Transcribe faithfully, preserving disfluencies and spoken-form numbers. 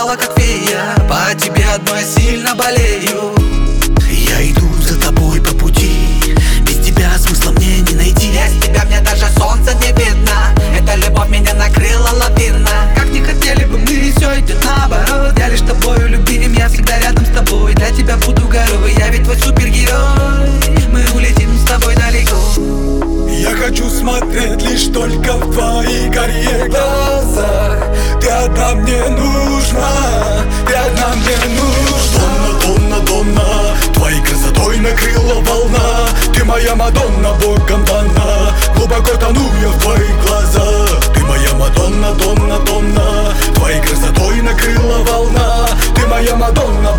целовала как фея. По тебе одной сильно болею. Я иду за тобой по пути, без тебя смысла мне не найти. Без тебя мне даже солнца не видно. Эта любовь меня накрыла лавина. Как не хотели бы мы, все идет наоборот. Я лишь тобою любим, я всегда рядом с тобой. Для тебя буду горой, я ведь твой супергерой. Мы улетим с тобой далеко. Я хочу смотреть лишь только в твои карие глаза. Ты одна мне нужна, ты одна мне нужна. Донна, Донна, Донна, твоей красотой накрыла волна. Ты моя Мадонна, богом дана. Глубоко тону я в твоих глазах. Ты моя Мадонна, Донна, Донна, твоей красотой накрыла волна. Ты моя Мадонна,